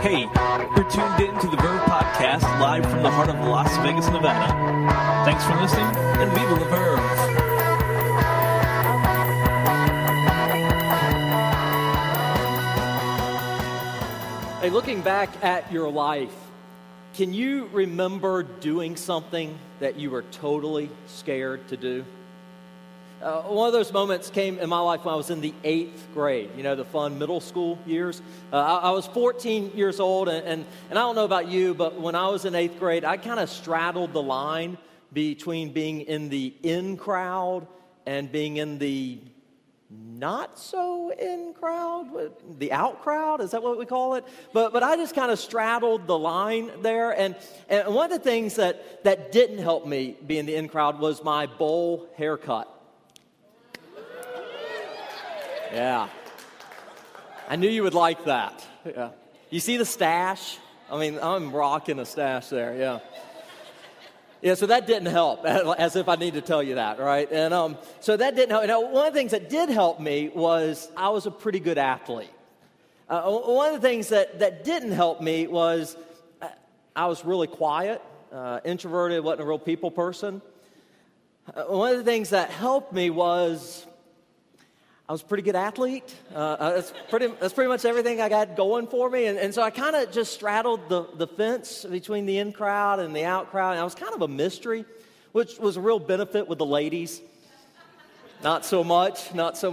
Hey, you're tuned in to the Verve Podcast, live from the heart of Las Vegas, Nevada. Thanks for listening, and viva la Verve! Hey, looking back at your life, can you remember doing something that you were totally scared to do? One of those moments came in my life when I was in the 8th grade, the fun middle school years. I was 14 years old, and I don't know about you, but when I was in 8th grade, I kind of straddled the line between being in the in crowd and being in the not so in crowd, the out crowd, is that what we call it? But I just kind of straddled the line there, and one of the things that didn't help me be in the in crowd was my bowl haircut. Yeah. I knew you would like that. Yeah. You see the stash? I mean, I'm rocking a stash there, yeah. Yeah, so that didn't help, as if I need to tell you that, right? And so that didn't help. Now, one of the things that did help me was I was a pretty good athlete. One of the things that didn't help me was I was really quiet, introverted, wasn't a real people person. One of the things that helped me was I was a pretty good athlete. That's pretty much everything I got going for me. And so I kind of just straddled the fence between the in crowd and the out crowd. And I was kind of a mystery, which was a real benefit with the ladies. Not so much.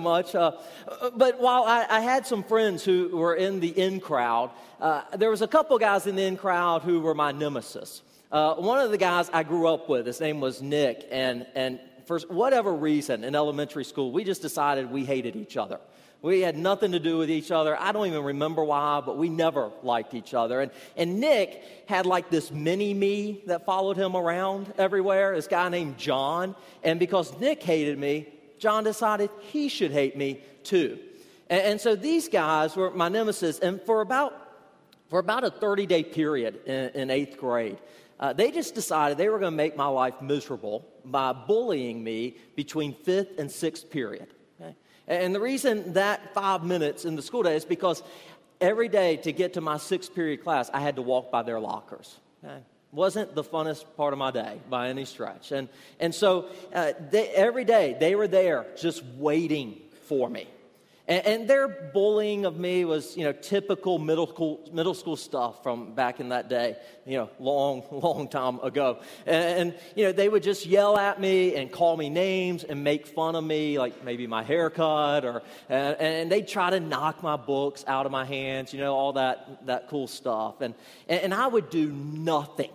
But while I had some friends who were in the in crowd, there was a couple guys in the in crowd who were my nemesis. One of the guys I grew up with, his name was Nick, and for whatever reason, in elementary school, we just decided we hated each other. We had nothing to do with each other. I don't even remember why, but we never liked each other. And Nick had like this mini-me that followed him around everywhere, this guy named John. And because Nick hated me, John decided he should hate me too. And so these guys were my nemesis. And for about a 30-day period in 8th grade, they just decided they were going to make my life miserable by bullying me between 5th and 6th period. Okay? And the reason that 5 minutes in the school day is because every day to get to my 6th period class, I had to walk by their lockers. Okay? Wasn't the funnest part of my day by any stretch. And so every day they were there just waiting for me. And their bullying of me was, typical middle school stuff from back in that day, long time ago. And they would just yell at me and call me names and make fun of me, like maybe my haircut, and they'd try to knock my books out of my hands, all that cool stuff. And I would do nothing,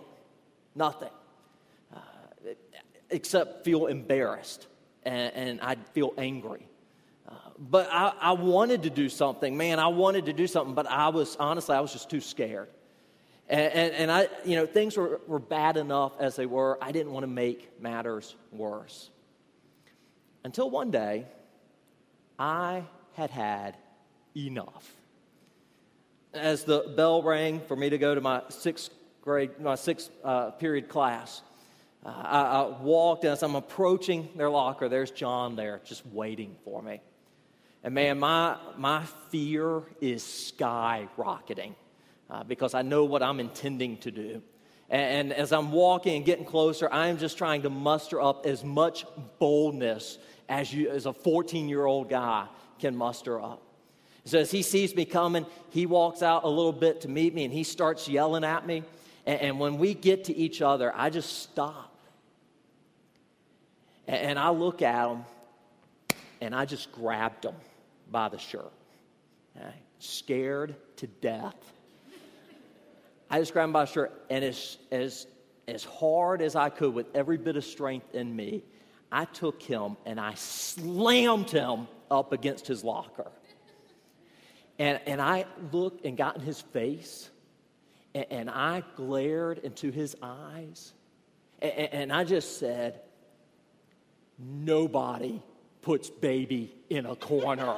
except feel embarrassed, and I'd feel angry. But I wanted to do something, but I was just too scared. And I, things were bad enough as they were. I didn't want to make matters worse. Until one day, I had enough. As the bell rang for me to go to my 6th period class, I walked, and as I'm approaching their locker, there's John there just waiting for me. And man, my fear is skyrocketing because I know what I'm intending to do. And as I'm walking and getting closer, I am just trying to muster up as much boldness as a 14-year-old guy can muster up. So as he sees me coming, he walks out a little bit to meet me, and he starts yelling at me. And when we get to each other, I just stop. And I look at him, and I just grabbed him by the shirt. Scared to death. I just grabbed him by the shirt, and as hard as I could, with every bit of strength in me, I took him and I slammed him up against his locker. And I looked and got in his face, and I glared into his eyes, and I just said, "Nobody puts baby in a corner."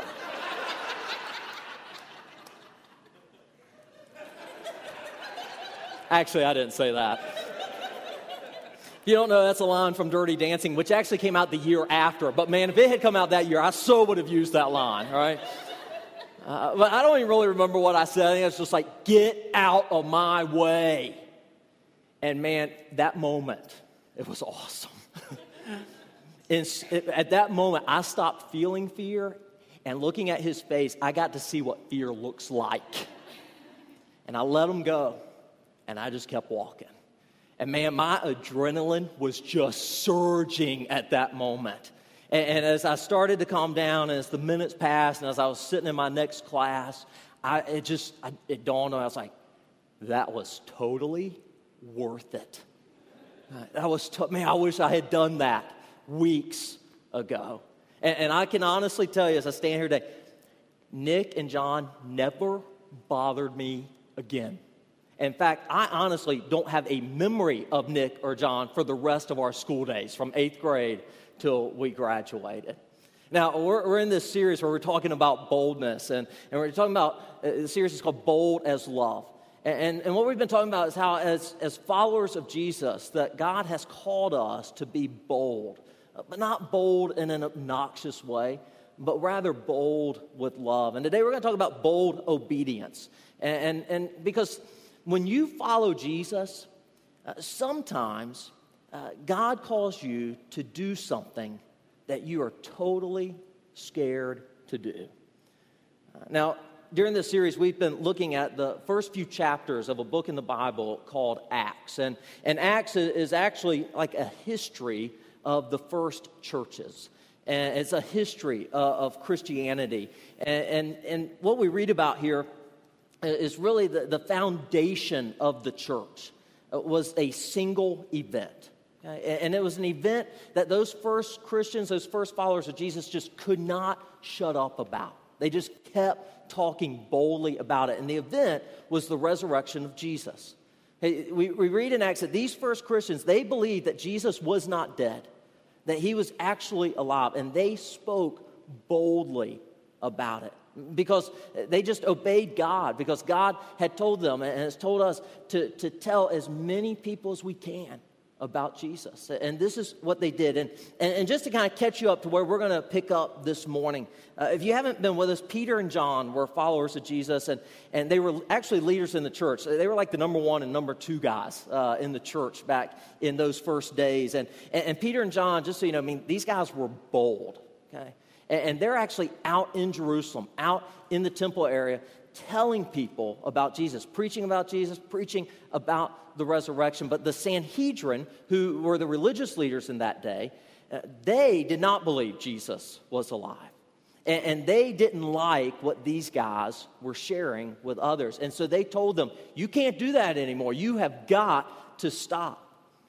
Actually, I didn't say that. If you don't know, that's a line from Dirty Dancing, which actually came out the year after. But man, if it had come out that year, I so would have used that line, all right? But I don't even really remember what I said. I think it's just like, get out of my way. And man, that moment, it was awesome. At that moment, I stopped feeling fear, and looking at his face, I got to see what fear looks like. And I let him go, and I just kept walking. And man, my adrenaline was just surging at that moment. And as I started to calm down, and as the minutes passed, and as I was sitting in my next class, it dawned on me, I was like, that was totally worth it. I wish I had done that weeks ago. And I can honestly tell you, as I stand here today, Nick and John never bothered me again. In fact, I honestly don't have a memory of Nick or John for the rest of our school days, from 8th grade till we graduated. Now, we're in this series where we're talking about boldness, and we're talking about, the series is called Bold as Love. And what we've been talking about is how, as followers of Jesus, that God has called us to be bold, but not bold in an obnoxious way, but rather bold with love. And today we're going to talk about bold obedience. And because when you follow Jesus, sometimes God calls you to do something that you are totally scared to do. Now, during this series, we've been looking at the first few chapters of a book in the Bible called Acts. And Acts is actually like a history of the first churches. And it's a history of Christianity. And what we read about here is really the foundation of the church. It was a single event. Okay? And it was an event that those first Christians, those first followers of Jesus just could not shut up about. They just kept talking boldly about it. And the event was the resurrection of Jesus. Hey, we read in Acts that these first Christians, they believed that Jesus was not dead, that he was actually alive. And they spoke boldly about it because they just obeyed God, because God had told them and has told us to tell as many people as we can about Jesus. And this is what they did. And just to kind of catch you up to where we're going to pick up this morning, if you haven't been with us, Peter and John were followers of Jesus, and they were actually leaders in the church. They were like the number 1 and number 2 guys in the church back in those first days. And Peter and John, just so you know, I mean, these guys were bold, okay? And they're actually out in Jerusalem, out in the temple area, telling people about Jesus, preaching about Jesus, preaching about the resurrection. But the Sanhedrin, who were the religious leaders in that day, they did not believe Jesus was alive. And they didn't like what these guys were sharing with others. And so they told them, you can't do that anymore. You have got to stop.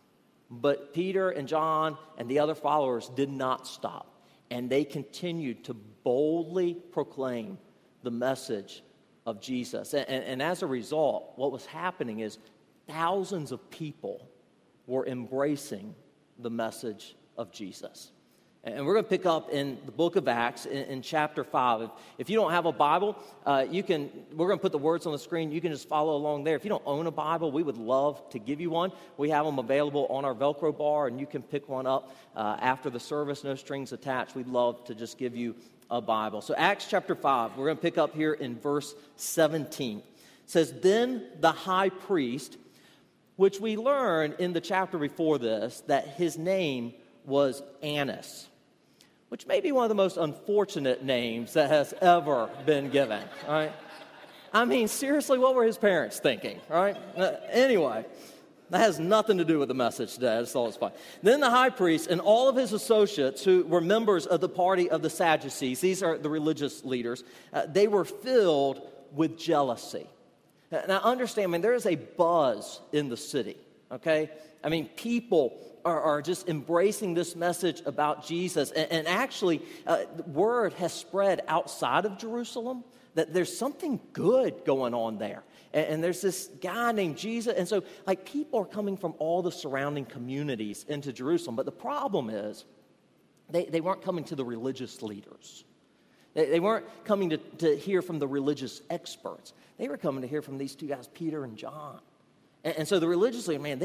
But Peter and John and the other followers did not stop. And they continued to boldly proclaim the message of Jesus. And as a result, what was happening is thousands of people were embracing the message of Jesus. And we're going to pick up in the book of Acts in chapter 5. If you don't have a Bible, we're going to put the words on the screen. You can just follow along there. If you don't own a Bible, we would love to give you one. We have them available on our Velcro bar, and you can pick one up after the service, no strings attached. We'd love to just give you a Bible. So Acts chapter 5, we're going to pick up here in verse 17. It says, then the high priest, which we learn in the chapter before this, that his name was Annas, which may be one of the most unfortunate names that has ever been given, all right? I mean, seriously, what were his parents thinking, all right? Anyway, that has nothing to do with the message today. I just thought it was fun. Then the high priest and all of his associates who were members of the party of the Sadducees, these are the religious leaders, they were filled with jealousy. Now, understand, I mean, there is a buzz in the city, okay? I mean, people are just embracing this message about Jesus. And actually, word has spread outside of Jerusalem that there's something good going on there. And there's this guy named Jesus. And so, like, people are coming from all the surrounding communities into Jerusalem. But the problem is, they weren't coming to the religious leaders. They weren't coming to hear from the religious experts. They were coming to hear from these two guys, Peter and John. And so the religious leaders, man,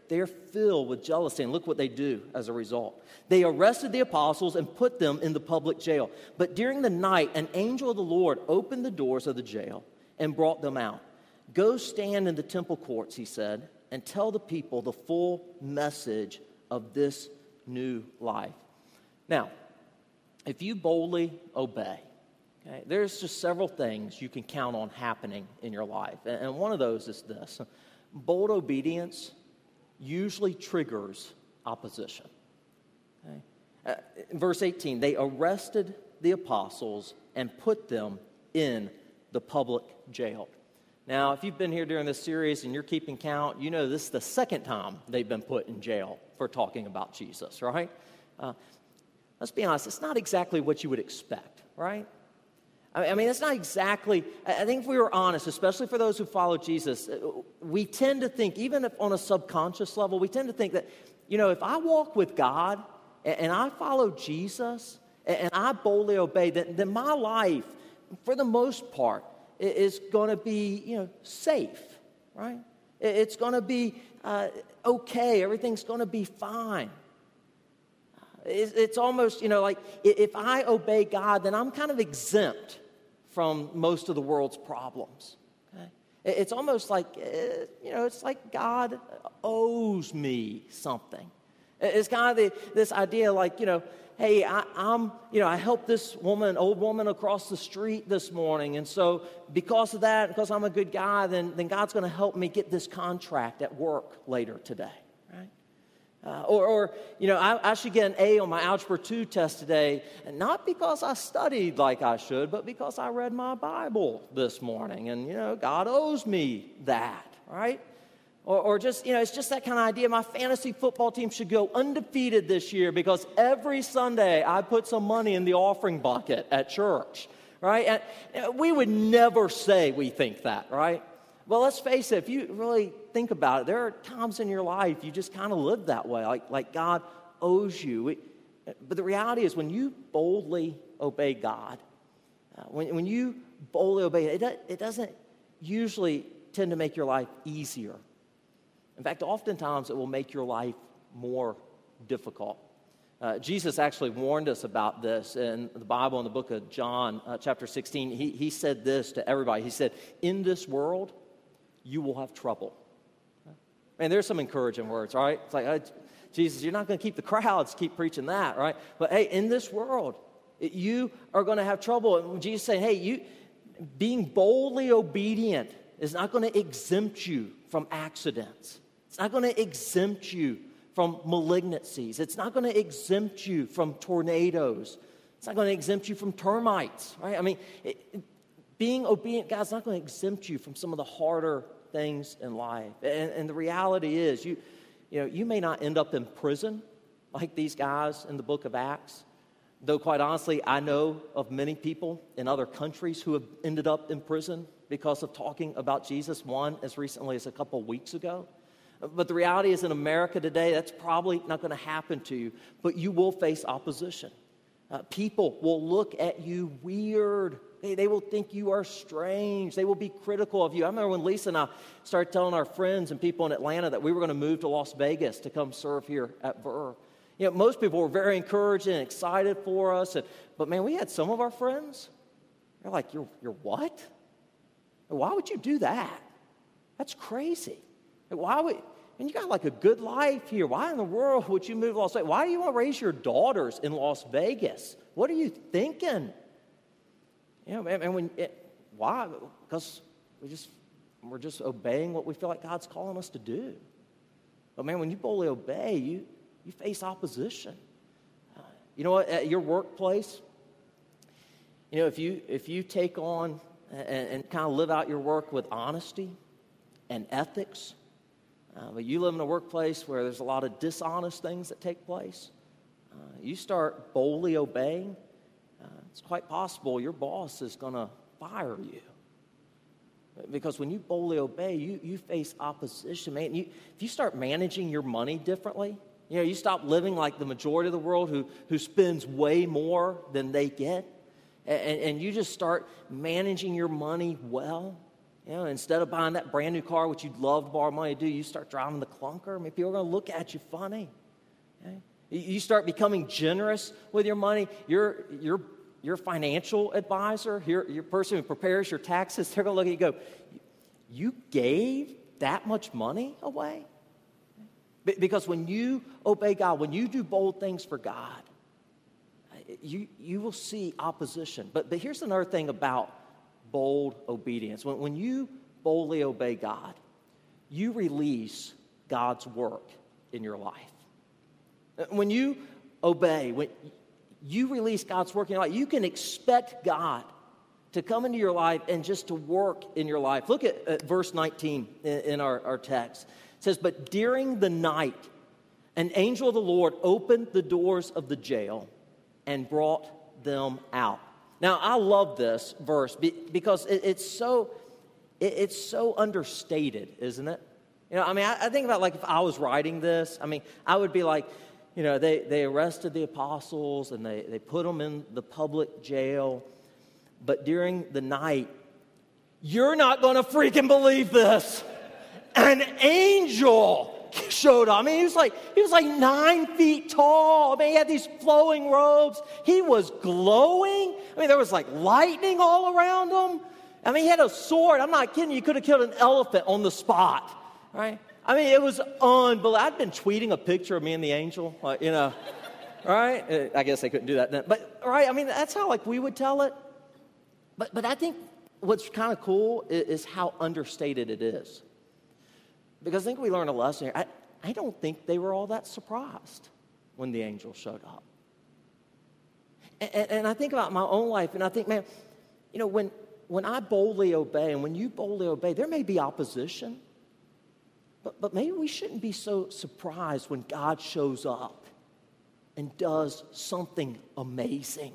they're filled with jealousy. And look what they do as a result. They arrested the apostles and put them in the public jail. But during the night, an angel of the Lord opened the doors of the jail and brought them out. Go stand in the temple courts, he said, and tell the people the full message of this new life. Now, if you boldly obey, okay, there's just several things you can count on happening in your life. And one of those is this. Bold obedience usually triggers opposition. Okay? Verse 18, they arrested the apostles and put them in the public jail. Now, if you've been here during this series and you're keeping count, you know this is the second time they've been put in jail for talking about Jesus, right? Let's be honest, it's not exactly what you would expect, right? I mean, it's not exactly, I think if we were honest, especially for those who follow Jesus, we tend to think, even if on a subconscious level, we tend to think that, you know, if I walk with God and I follow Jesus and I boldly obey, then my life, for the most part, is going to be, you know, safe, right? It's going to be okay. Everything's going to be fine. It's almost, you know, like if I obey God, then I'm kind of exempt from most of the world's problems. Okay? It's almost like, you know, it's like God owes me something. It's kind of this idea like, you know, hey, I helped this woman, old woman across the street this morning, and so because of that, because I'm a good guy, then God's going to help me get this contract at work later today, right? Or you know, I should get an A on my Algebra 2 test today, and not because I studied like I should, but because I read my Bible this morning, and, you know, God owes me that, right? Or just, you know, it's just that kind of idea. My fantasy football team should go undefeated this year because every Sunday I put some money in the offering bucket at church, right? And we would never say we think that, right? Well, let's face it, if you really think about it, there are times in your life you just kind of live that way, like God owes you. But the reality is when you boldly obey God, when you boldly obey, it doesn't usually tend to make your life easier. In fact, oftentimes it will make your life more difficult. Jesus actually warned us about this in the Bible in the book of John, chapter 16. He said this to everybody. He said, in this world, you will have trouble. And there's some encouraging words, right? It's like, Jesus, you're not going to keep the crowds keep preaching that, right? But hey, in this world, you are going to have trouble. And Jesus is saying, hey, you being boldly obedient is not going to exempt you from accidents. It's not going to exempt you from malignancies. It's not going to exempt you from tornadoes. It's not going to exempt you from termites, right? I mean, being obedient, God's not going to exempt you from some of the harder things in life. And the reality is, you may not end up in prison like these guys in the book of Acts. Though, quite honestly, I know of many people in other countries who have ended up in prison because of talking about Jesus, one as recently as a couple weeks ago. But the reality is in America today, that's probably not going to happen to you, but you will face opposition. People will look at you weird. They will think you are strange. They will be critical of you. I remember when Lisa and I started telling our friends and people in Atlanta that we were going to move to Las Vegas to come serve here at Burr. You know, most people were very encouraged and excited for us. But man, we had some of our friends, they're like, you're what? Why would you do that? That's crazy. And you got like a good life here. Why in the world would you move to Las Vegas? Why do you want to raise your daughters in Las Vegas? What are you thinking? You know, why? Because we're just obeying what we feel like God's calling us to do. But man, when you boldly obey, you face opposition. You know what? At your workplace, you know, if you take on and kind of live out your work with honesty and ethics, but you live in a workplace where there's a lot of dishonest things that take place, you start boldly obeying, it's quite possible your boss is going to fire you. Because when you boldly obey, you face opposition, man. If you start managing your money differently, you know, you stop living like the majority of the world who spends way more than they get, and you just start managing your money well, Instead of buying that brand new car, which you'd love to borrow money to do, you start driving the clunker. I mean, people are going to look at you funny. Okay? You start becoming generous with your money. Your financial advisor, your person who prepares your taxes, they're going to look at you and go, you gave that much money away? Because when you obey God, when you do bold things for God, you will see opposition. But here's another thing about bold obedience. When you boldly obey God, you release God's work in your life. When you obey, when you release God's work in your life, you can expect God to come into your life and just to work in your life. Look at verse 19 in our text. It says, but during the night, an angel of the Lord opened the doors of the jail and brought them out. Now, I love this verse because it's so understated, isn't it? I think about like if I was writing this, I would be like, they arrested the apostles and they put them in the public jail. But during the night, you're not going to freaking believe this. An angel showed up. He was like 9 feet tall. He had these flowing robes. He was glowing. There was like lightning all around him. He had a sword. I'm not kidding you. You could have killed an elephant on the spot, right? It was unbelievable. I'd been tweeting a picture of me and the angel, right? I guess they couldn't do that then. But, right, that's how we would tell it. But I think what's kind of cool is how understated it is. Because I think we learned a lesson here. I don't think they were all that surprised when the angel showed up. And I think about my own life, and I think, man, when I boldly obey, and when you boldly obey, there may be opposition, but maybe we shouldn't be so surprised when God shows up and does something amazing.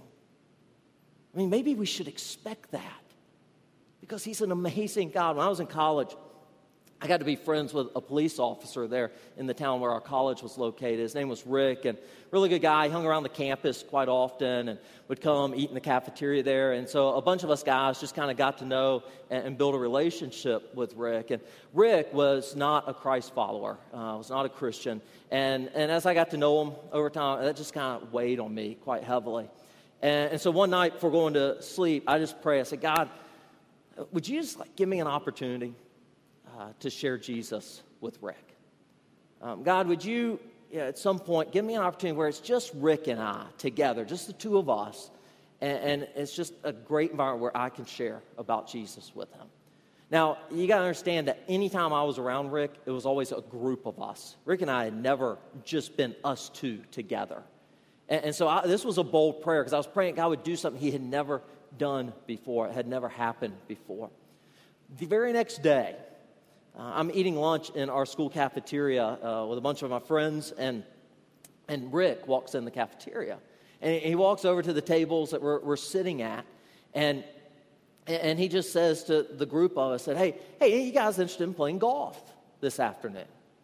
Maybe we should expect that because he's an amazing God. When I was in college, I got to be friends with a police officer there in the town where our college was located. His name was Rick, and really good guy. He hung around the campus quite often and would come eat in the cafeteria there. And so a bunch of us guys just kind of got to know and build a relationship with Rick. And Rick was not a Christ follower, was not a Christian. And as I got to know him over time, that just kind of weighed on me quite heavily. And so one night before going to sleep, I just prayed. I said, God, would you just give me an opportunity to share Jesus with Rick? God, would you at some point give me an opportunity where it's just Rick and I together, just the two of us, and it's just a great environment where I can share about Jesus with him. Now, you got to understand that anytime I was around Rick, it was always a group of us. Rick and I had never just been us two together. And so this was a bold prayer because I was praying God would do something he had never done before. It had never happened before. The very next day, I'm eating lunch in our school cafeteria with a bunch of my friends, and Rick walks in the cafeteria. And he walks over to the tables that we're sitting at, and he just says to the group of us, hey, you guys interested in playing golf this afternoon?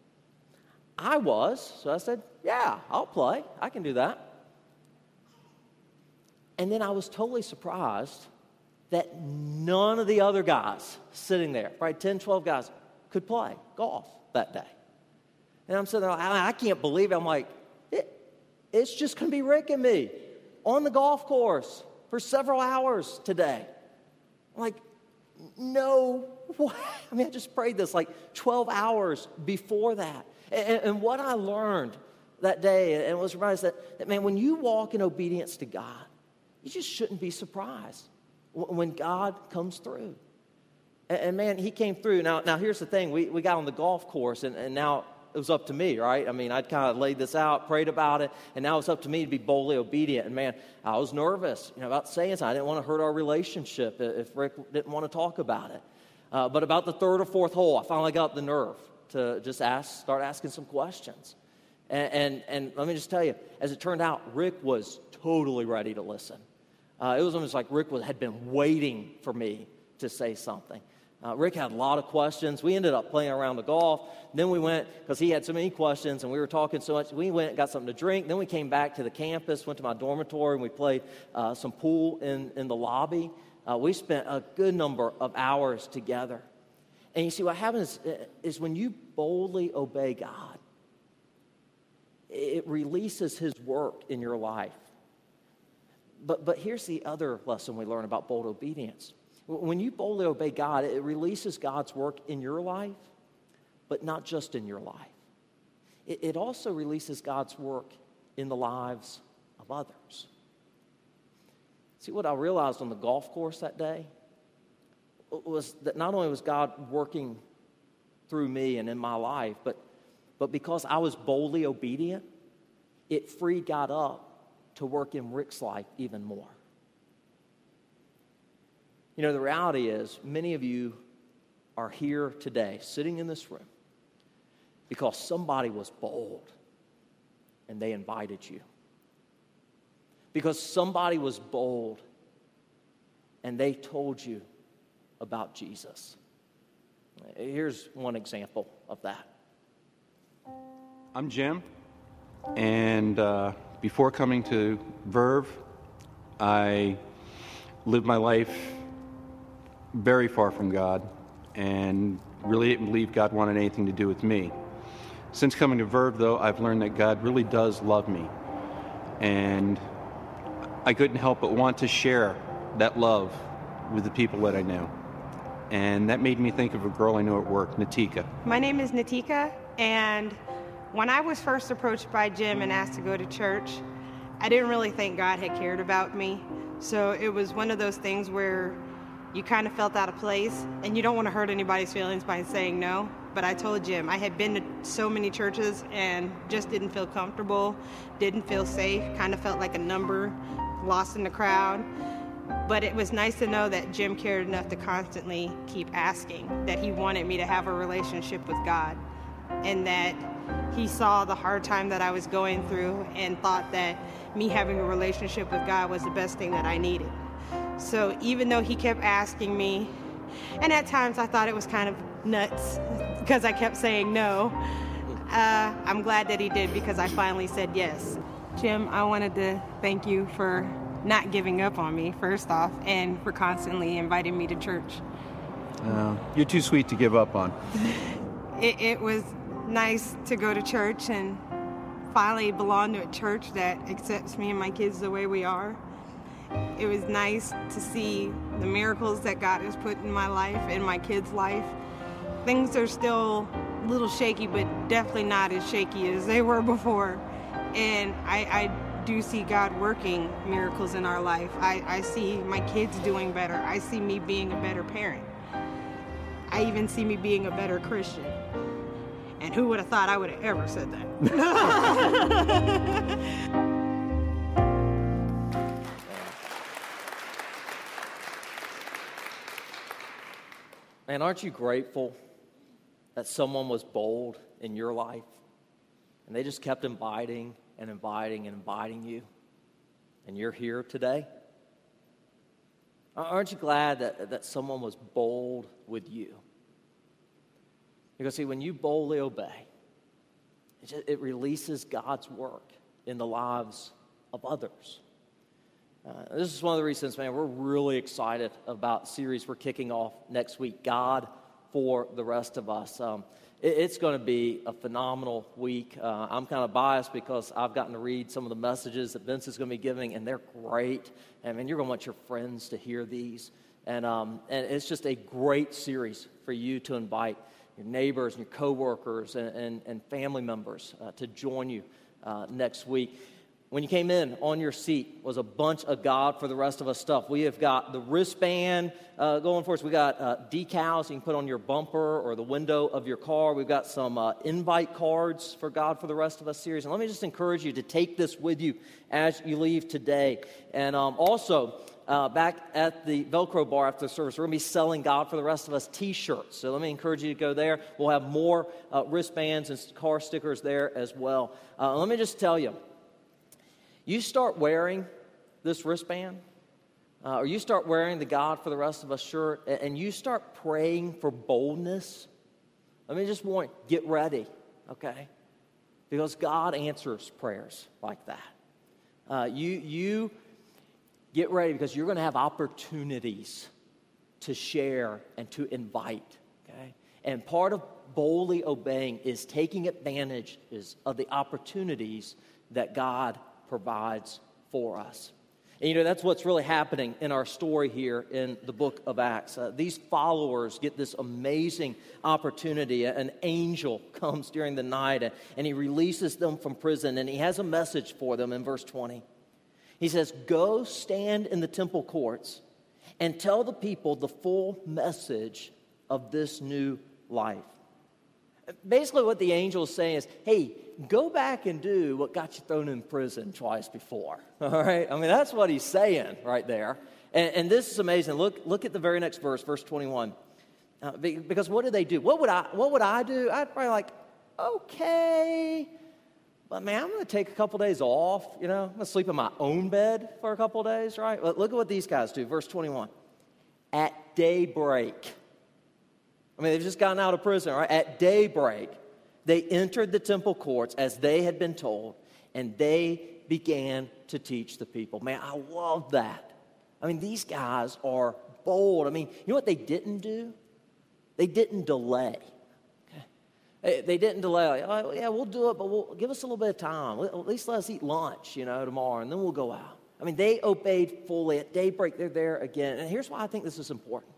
I was, so I said, yeah, I'll play. I can do that. And then I was totally surprised that none of the other guys sitting there, probably 10, 12 guys, could play golf that day. And I'm sitting there, I can't believe it. I'm like, it's just going to be Rick and me on the golf course for several hours today. I'm like, no way. I just prayed this 12 hours before that. And what I learned that day, and was surprised that, man, when you walk in obedience to God, you just shouldn't be surprised when God comes through. And man, he came through. Now here's the thing. We got on the golf course, and now it was up to me, right? I'd kind of laid this out, prayed about it, and now it's up to me to be boldly obedient. And man, I was nervous, about saying something. I didn't want to hurt our relationship if Rick didn't want to talk about it. But about the third or fourth hole, I finally got the nerve to just start asking some questions. And let me just tell you, as it turned out, Rick was totally ready to listen. It was almost like Rick had been waiting for me to say something. Rick had a lot of questions. We ended up playing around the golf. Then we went, because he had so many questions and we were talking so much, we went and got something to drink. Then we came back to the campus, went to my dormitory, and we played some pool in the lobby. We spent a good number of hours together. And you see, what happens is when you boldly obey God, it releases his work in your life. But here's the other lesson we learn about bold obedience. When you boldly obey God, it releases God's work in your life, but not just in your life. It also releases God's work in the lives of others. See, what I realized on the golf course that day was that not only was God working through me and in my life, but because I was boldly obedient, it freed God up to work in Rick's life even more. You know, the reality is many of you are here today, sitting in this room, because somebody was bold and they invited you. Because somebody was bold and they told you about Jesus. Here's one example of that. I'm Jim, and before coming to Verve, I lived my life very far from God and really didn't believe God wanted anything to do with me. Since coming to Verve, though, I've learned that God really does love me, and I couldn't help but want to share that love with the people that I know. And that made me think of a girl I know at work, Natika. My name is Natika, and when I was first approached by Jim and asked to go to church, I didn't really think God had cared about me. So it was one of those things where you kind of felt out of place, and you don't want to hurt anybody's feelings by saying no. But I told Jim I had been to so many churches and just didn't feel comfortable, didn't feel safe, kind of felt like a number, lost in the crowd. But it was nice to know that Jim cared enough to constantly keep asking, that he wanted me to have a relationship with God, and that he saw the hard time that I was going through and thought that me having a relationship with God was the best thing that I needed. So even though he kept asking me, and at times I thought it was kind of nuts because I kept saying no, I'm glad that he did, because I finally said yes. Jim, I wanted to thank you for not giving up on me, first off, and for constantly inviting me to church. You're too sweet to give up on. It was nice to go to church and finally belong to a church that accepts me and my kids the way we are. It was nice to see the miracles that God has put in my life and my kids' life. Things are still a little shaky, but definitely not as shaky as they were before. And I do see God working miracles in our life. I see my kids doing better. I see me being a better parent. I even see me being a better Christian. And who would have thought I would have ever said that? Man, aren't you grateful that someone was bold in your life and they just kept inviting and inviting and inviting you, and you're here today? Aren't you glad that someone was bold with you? Because, see, when you boldly obey, it releases God's work in the lives of others. This is one of the reasons, man, we're really excited about the series we're kicking off next week, God for the Rest of Us. It's going to be a phenomenal week. I'm kind of biased because I've gotten to read some of the messages that Vince is going to be giving, and they're great. I mean, you're going to want your friends to hear these. And it's just a great series for you to invite your neighbors and your coworkers and family members to join you next week. When you came in, on your seat was a bunch of God for the Rest of Us stuff. We have got the wristband going for us. We got decals you can put on your bumper or the window of your car. We've got some invite cards for God for the Rest of Us series. And let me just encourage you to take this with you as you leave today. And also, back at the Velcro bar after the service, we're going to be selling God for the Rest of Us t-shirts. So let me encourage you to go there. We'll have more wristbands and car stickers there as well. Let me just tell you, you start wearing this wristband, or you start wearing the God for the Rest of Us shirt, and you start praying for boldness, let me just warn you, get ready, okay? Because God answers prayers like that. You get ready, because you're going to have opportunities to share and to invite, okay? And part of boldly obeying is taking advantage of the opportunities that God provides for us. And that's what's really happening in our story here in the book of Acts. These followers get this amazing opportunity. An angel comes during the night and he releases them from prison, and he has a message for them in verse 20. He says, "Go stand in the temple courts and tell the people the full message of this new life." Basically what the angel is saying is, hey, go back and do what got you thrown in prison twice before. All right? I mean, that's what he's saying right there. And this is amazing. Look at the very next verse, verse 21. Because what do they do? What would I do? I'd probably like, okay, but man, I'm going to take a couple days off. I'm going to sleep in my own bed for a couple days, right? But look at what these guys do. Verse 21. At daybreak. I mean, they've just gotten out of prison, right? At daybreak, they entered the temple courts as they had been told, and they began to teach the people. Man, I love that. I mean, these guys are bold. I mean, you know what they didn't do? They didn't delay. Okay? They didn't delay. Like, oh, yeah, we'll do it, but give us a little bit of time. At least let us eat lunch, tomorrow, and then we'll go out. I mean, they obeyed fully. At daybreak, they're there again. And here's why I think this is important.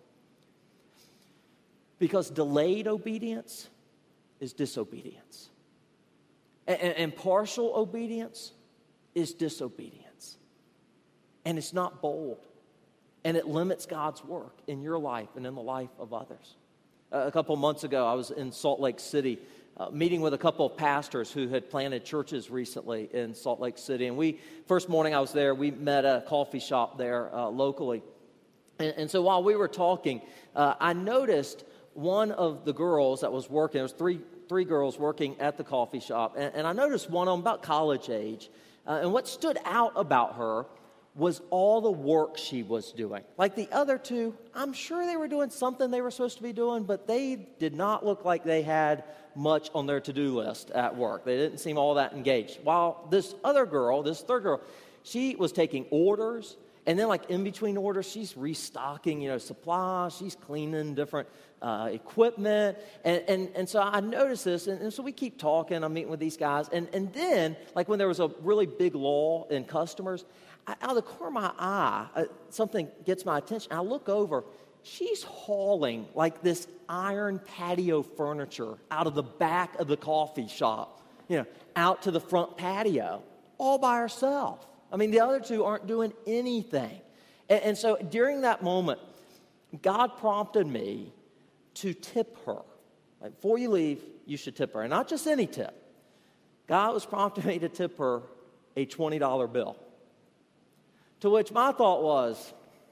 Because delayed obedience is disobedience. And partial obedience is disobedience. And it's not bold. And it limits God's work in your life and in the life of others. A couple months ago, I was in Salt Lake City meeting with a couple of pastors who had planted churches recently in Salt Lake City. And first morning I was there, we met at a coffee shop there locally. And so while we were talking, I noticed one of the girls that was working, there was three girls working at the coffee shop, and I noticed one of them about college age, and what stood out about her was all the work she was doing. Like the other two, I'm sure they were doing something they were supposed to be doing, but they did not look like they had much on their to-do list at work. They didn't seem all that engaged. While this third girl, she was taking orders, and then like in between orders, she's restocking, supplies, she's cleaning different equipment, and so I noticed this, and so we keep talking. I'm meeting with these guys, and then like when there was a really big lull in customers, out of the corner of my eye, something gets my attention. I look over. She's hauling like this iron patio furniture out of the back of the coffee shop, out to the front patio, all by herself. I mean, the other two aren't doing anything, and so during that moment, God prompted me to tip her. Like, before you leave, you should tip her. And not just any tip. God was prompting me to tip her a $20 bill. To which my thought was,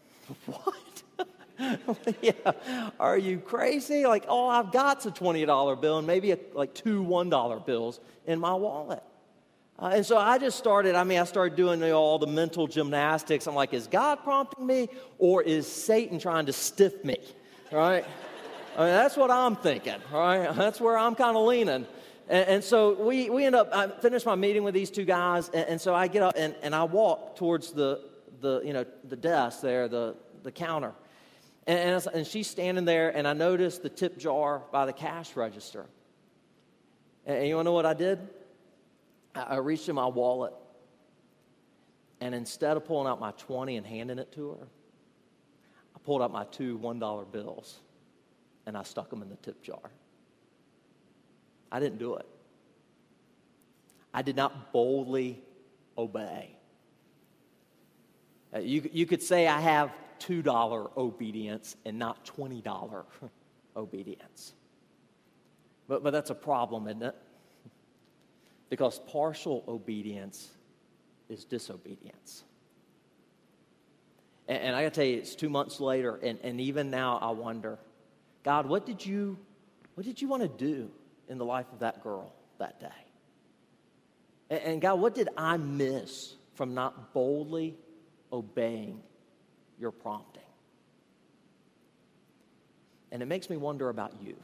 what? Yeah, are you crazy? Like, all I've got's a $20 bill and maybe like two $1 bills in my wallet. And so I started doing all the mental gymnastics. I'm like, is God prompting me or is Satan trying to stiff me? Right? I mean, that's what I'm thinking, right? That's where I'm kind of leaning. And so we end up, I finished my meeting with these two guys, and so I get up and I walk towards the desk there, the counter. And she's standing there, and I noticed the tip jar by the cash register. And you want to know what I did? I reached in my wallet, and instead of pulling out my 20 and handing it to her, I pulled out my two $1 bills. And I stuck them in the tip jar. I didn't do it. I did not boldly obey. You could say I have $2 obedience and not $20 obedience. But that's a problem, isn't it? Because partial obedience is disobedience. And I got to tell you, it's 2 months later, and even now I wonder, God, what did you want to do in the life of that girl that day? And God, what did I miss from not boldly obeying your prompting? And it makes me wonder about you.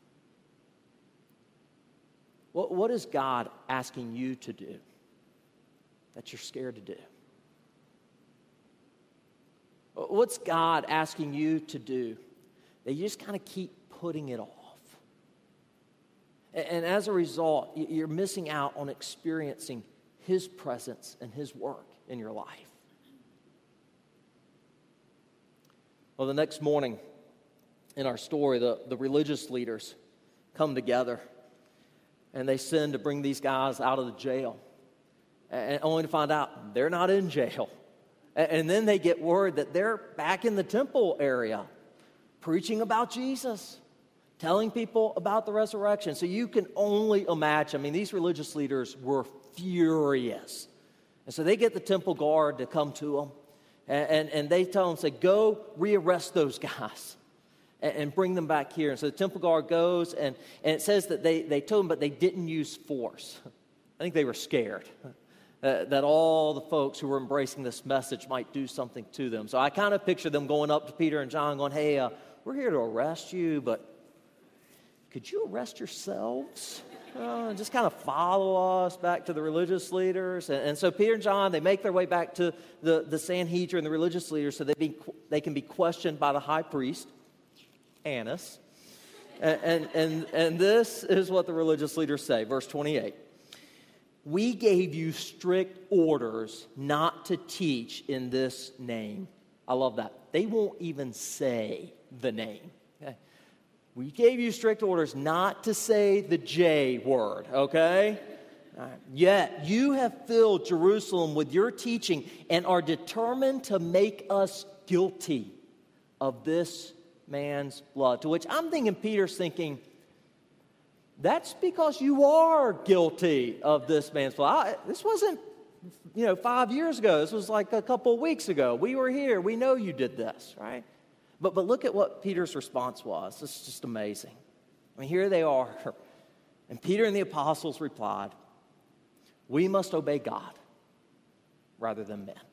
What is God asking you to do that you're scared to do? What's God asking you to do that you just kind of keep putting it off? And as a result, you're missing out on experiencing His presence and His work in your life. Well, the next morning in our story, the religious leaders come together and they send to bring these guys out of the jail, and only to find out they're not in jail. And then they get word that they're back in the temple area preaching about Jesus, telling people about the resurrection. So you can only imagine, I mean, these religious leaders were furious. And so they get the temple guard to come to them, and they tell them, say, go rearrest those guys and bring them back here. And so the temple guard goes, and it says that they told them, but they didn't use force. I think they were scared that all the folks who were embracing this message might do something to them. So I kind of picture them going up to Peter and John going, hey, we're here to arrest you, but could you arrest yourselves? Just kind of follow us back to the religious leaders. And so Peter and John, they make their way back to the Sanhedrin, the religious leaders, so they can be questioned by the high priest, Annas. And this is what the religious leaders say, verse 28. We gave you strict orders not to teach in this name. I love that. They won't even say the name. Okay? We gave you strict orders not to say the J word, okay? Yet you have filled Jerusalem with your teaching and are determined to make us guilty of this man's blood. To which I'm thinking Peter's thinking, that's because you are guilty of this man's blood. This wasn't, 5 years ago. This was like a couple of weeks ago. We were here. We know you did this, right? But look at what Peter's response was. This is just amazing. I mean, here they are. And Peter and the apostles replied, we must obey God rather than men.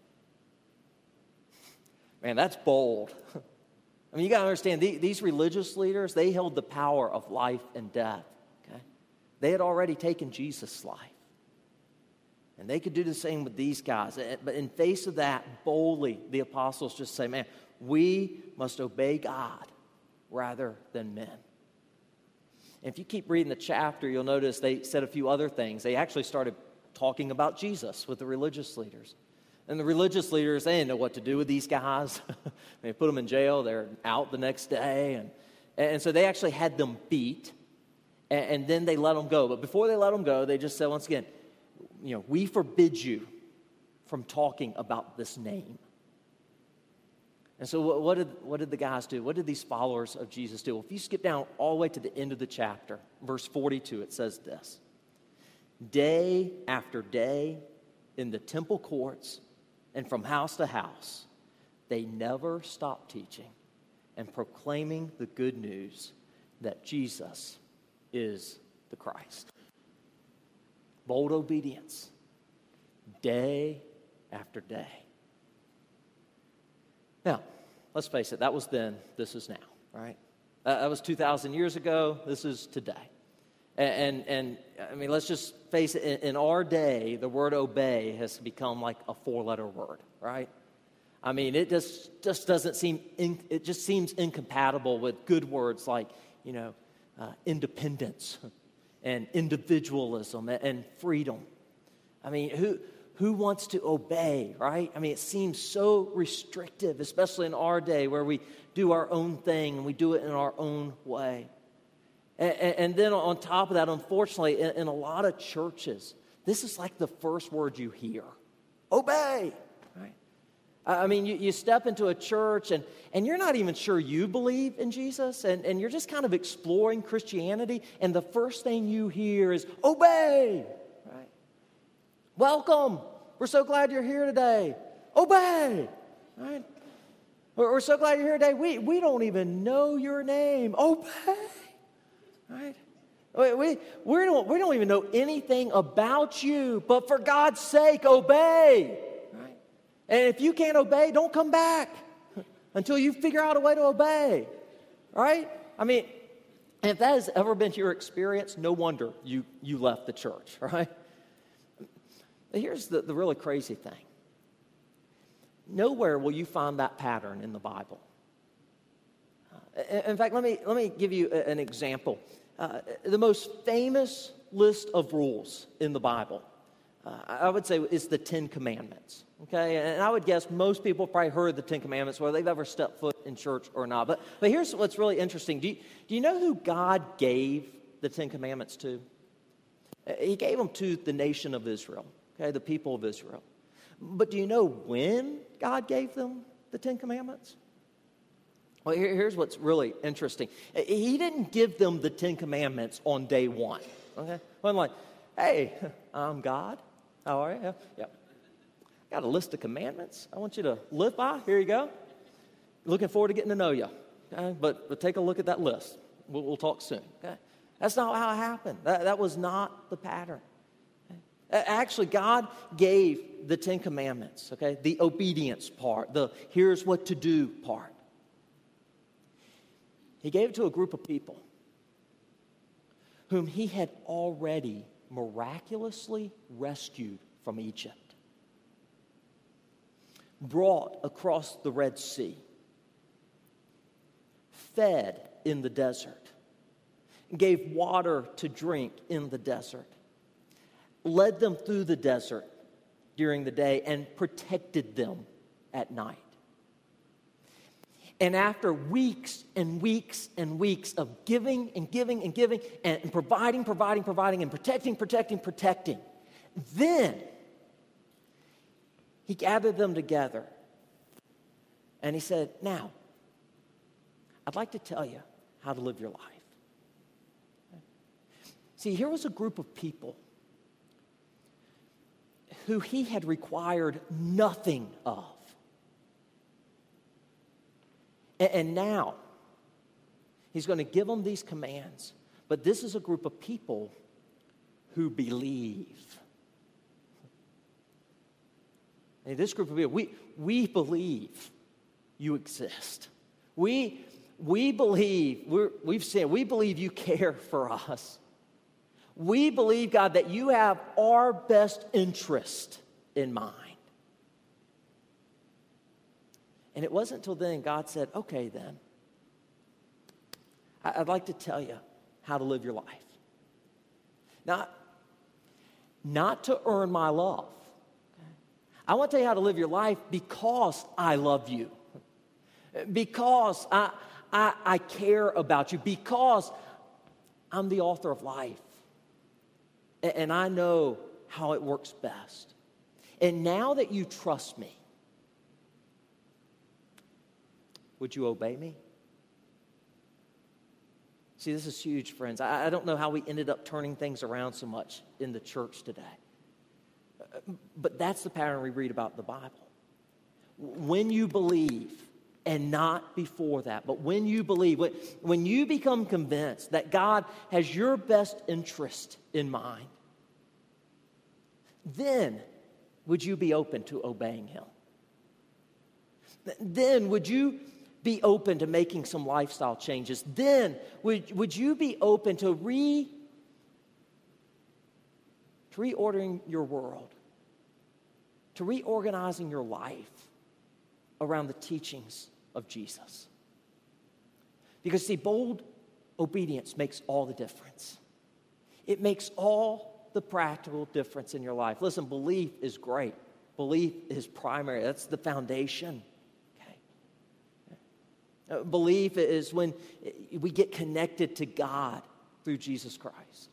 Man, that's bold. I mean, you got to understand, these religious leaders, they held the power of life and death. Okay? They had already taken Jesus' life. And they could do the same with these guys. But in face of that, boldly, the apostles just say, man, we must obey God rather than men. And if you keep reading the chapter, you'll notice they said a few other things. They actually started talking about Jesus with the religious leaders. And the religious leaders, they didn't know what to do with these guys. They put them in jail. They're out the next day. And so they actually had them beat. And then they let them go. But before they let them go, they just said, once again, we forbid you from talking about this name. And so what did the guys do? What did these followers of Jesus do? Well, if you skip down all the way to the end of the chapter, verse 42, it says this. Day after day in the temple courts and from house to house, they never stopped teaching and proclaiming the good news that Jesus is the Christ. Bold obedience, day after day. Now, let's face it, that was then, this is now, right? That was 2,000 years ago, this is today. And I mean, let's just face it, in our day, the word obey has become like a 4-letter word, right? I mean, it just doesn't seem, it just seems incompatible with good words like, independence and individualism and freedom. I mean, who wants to obey, right? I mean, it seems so restrictive, especially in our day where we do our own thing and we do it in our own way. And then on top of that, unfortunately, in a lot of churches, this is like the first word you hear. Obey, right? I mean, you step into a church and you're not even sure you believe in Jesus, and you're just kind of exploring Christianity, and the first thing you hear is, obey, right? Welcome. We're so glad you're here today. Obey, right? We're so glad you're here today. We don't even know your name. Obey. Right? We don't even know anything about you, but for God's sake, obey. Right? And if you can't obey, don't come back until you figure out a way to obey. Right? I mean, if that has ever been your experience, no wonder you left the church, right? But here's the really crazy thing. Nowhere will you find that pattern in the Bible. In fact, let me give you an example. the most famous list of rules in the Bible, I would say, is the Ten Commandments. Okay, and I would guess most people probably heard the Ten Commandments, whether they've ever stepped foot in church or not. But here's what's really interesting. Do you know who God gave the Ten Commandments to? He gave them to the nation of Israel, okay, the people of Israel. But do you know when God gave them the Ten Commandments? Well, here's what's really interesting. He didn't give them the Ten Commandments on day one. Okay, I'm like, hey, I'm God. How are you? Yeah. Got a list of commandments I want you to live by. Here you go. Looking forward to getting to know you. Okay? But take a look at that list. We'll talk soon. Okay? That's not how it happened. That was not the pattern. Okay? Actually, God gave the Ten Commandments, okay, the obedience part, the here's what to do part. He gave it to a group of people whom he had already miraculously rescued from Egypt, brought across the Red Sea, fed in the desert, gave water to drink in the desert, led them through the desert during the day, and protected them at night. And after weeks and weeks and weeks of giving and giving and giving and providing and protecting, then he gathered them together and he said, now, I'd like to tell you how to live your life. See, here was a group of people who he had required nothing of. And now, he's going to give them these commands. But this is a group of people who believe. And this group of people, we believe you exist. We believe, we've said, we believe you care for us. We believe, God, that you have our best interest in mind. And it wasn't until then God said, okay then, I'd like to tell you how to live your life. Not to earn my love. I want to tell you how to live your life because I love you. Because I care about you. Because I'm the author of life. And I know how it works best. And now that you trust me, would you obey me? See, this is huge, friends. I don't know how we ended up turning things around so much in the church today. But that's the pattern we read about in the Bible. When you believe, and not before that, but when you believe, when you become convinced that God has your best interest in mind, then would you be open to obeying him? Then would you be open to making some lifestyle changes? Then would you be open to reordering your world, to reorganizing your life around the teachings of Jesus? Because see, bold obedience makes all the difference. It makes all the practical difference in your life. Listen, belief is great. Belief is primary. That's the foundation. Okay? Belief is when we get connected to God through Jesus Christ.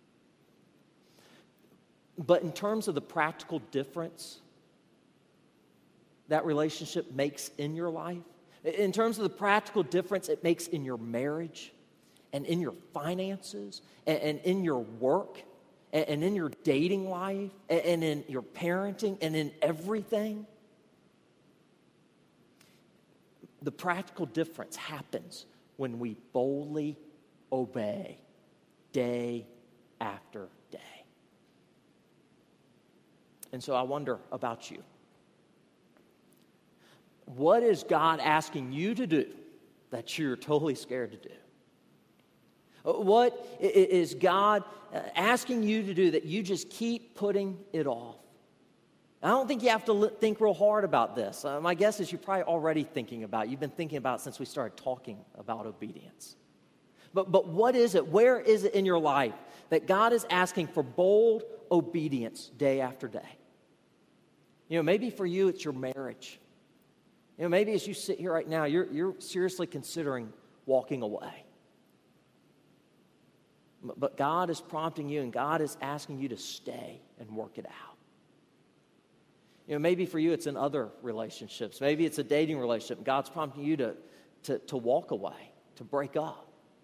But in terms of the practical difference that relationship makes in your life, in terms of the practical difference it makes in your marriage and in your finances and in your work and in your dating life and in your parenting and in everything, the practical difference happens when we boldly obey day after day. And so I wonder about you. What is God asking you to do that you're totally scared to do? What is God asking you to do that you just keep putting it off? I don't think you have to think real hard about this. My guess is you're probably already thinking about it. You've been thinking about it since we started talking about obedience. But what is it? Where is it in your life that God is asking for bold obedience day after day? Maybe for you it's your marriage. Maybe as you sit here right now, you're seriously considering walking away. But God is prompting you, and God is asking you to stay and work it out. Maybe for you it's in other relationships. Maybe it's a dating relationship. God's prompting you to walk away, to break up.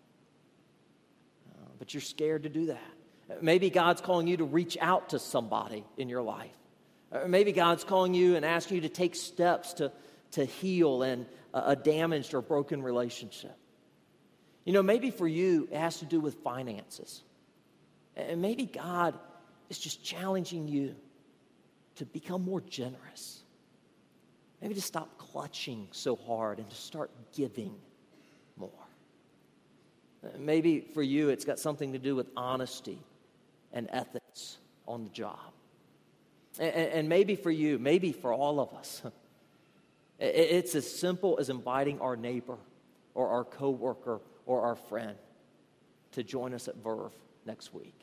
But you're scared to do that. Maybe God's calling you to reach out to somebody in your life. Or maybe God's calling you and asking you to take steps to heal a damaged or broken relationship. Maybe for you, it has to do with finances. And maybe God is just challenging you to become more generous. Maybe to stop clutching so hard and to start giving more. Maybe for you, it's got something to do with honesty and ethics on the job. And maybe for you, maybe for all of us, it's as simple as inviting our neighbor or our coworker or our friend to join us at Verve next week.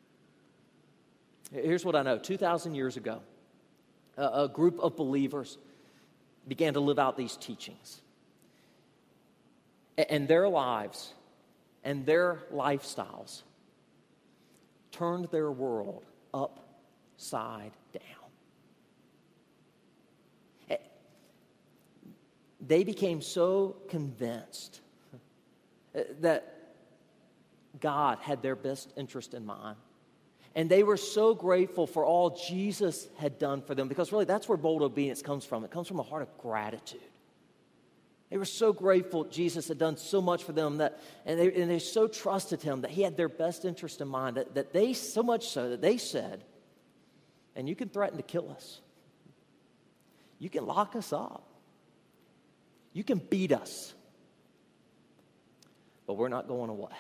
Here's what I know. 2,000 years ago, a group of believers began to live out these teachings. And their lives and their lifestyles turned their world upside down. They became so convinced that God had their best interest in mind. And they were so grateful for all Jesus had done for them, because really that's where bold obedience comes from. It comes from a heart of gratitude. They were so grateful Jesus had done so much for them, and they so trusted him that he had their best interest in mind, that they, so much so that they said, and you can threaten to kill us. You can lock us up. You can beat us. But we're not going away.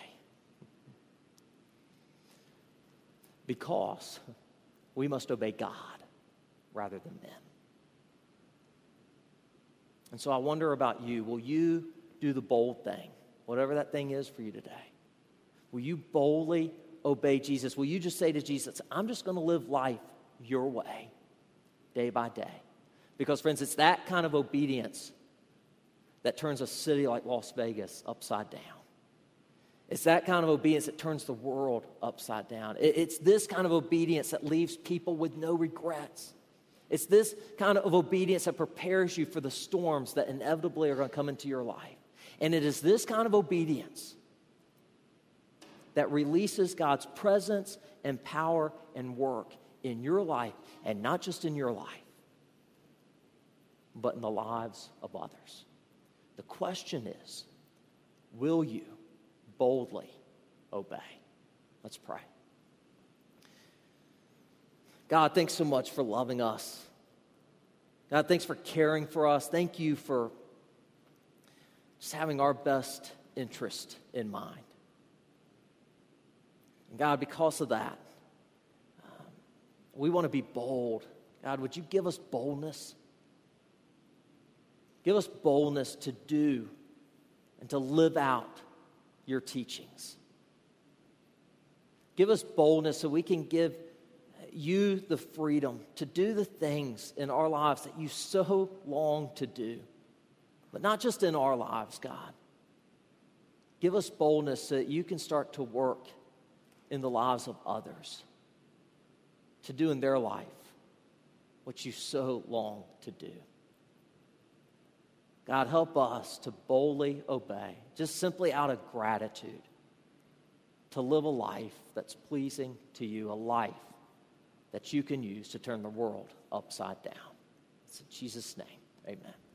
Because we must obey God rather than men. And so I wonder about you. Will you do the bold thing, whatever that thing is for you today? Will you boldly obey Jesus? Will you just say to Jesus, I'm just going to live life your way, day by day? Because, friends, it's that kind of obedience that turns a city like Las Vegas upside down. It's that kind of obedience that turns the world upside down. It's this kind of obedience that leaves people with no regrets. It's this kind of obedience that prepares you for the storms that inevitably are going to come into your life. And it is this kind of obedience that releases God's presence and power and work in your life, and not just in your life, but in the lives of others. The question is, will you boldly obey? Let's pray. God, thanks so much for loving us. God, thanks for caring for us. Thank you for just having our best interest in mind. And God, because of that, we want to be bold. God, would you give us boldness? Give us boldness to do and to live out your teachings. Give us boldness so we can give you the freedom to do the things in our lives that you so long to do. But not just in our lives, God. Give us boldness so that you can start to work in the lives of others, to do in their life what you so long to do. God, help us to boldly obey, just simply out of gratitude, to live a life that's pleasing to you, a life that you can use to turn the world upside down. It's in Jesus' name, amen.